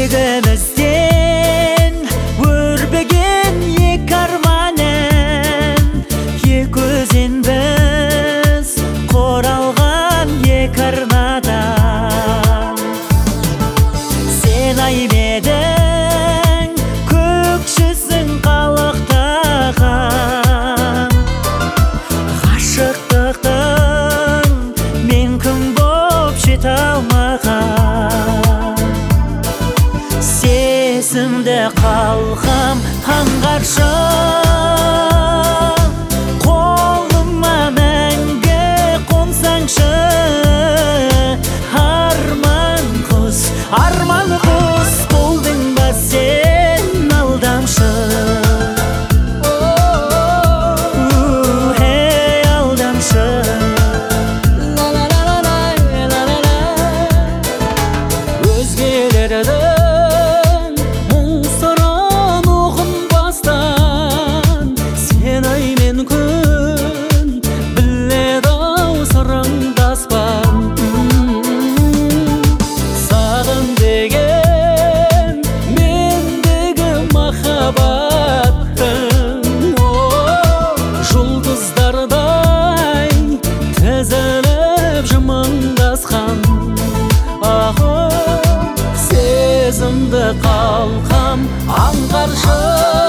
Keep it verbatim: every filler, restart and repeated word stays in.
жүрегімізден өрбіген ек арманым, ек өзен біз қоралған ек арнадан. Сен аймедің көкшісің қалықтаған, ғашықтықтың мен күн боп жете алмаған. Сезімді қалқам аңғаршы, қолыма мәңгі қонсаңшы. Арман құс, арман құс болдың ба сен алдамшы. Ей алдамшы. Өзгелердің мұң сырын ұғынбастан, сен ай мен күн біледі-ау сырыңдаспан. Сағын деген мендегі махаббаттың жұлдыздардай тізіліп жымыңдасқан. Сезімді қалқам аңғаршы.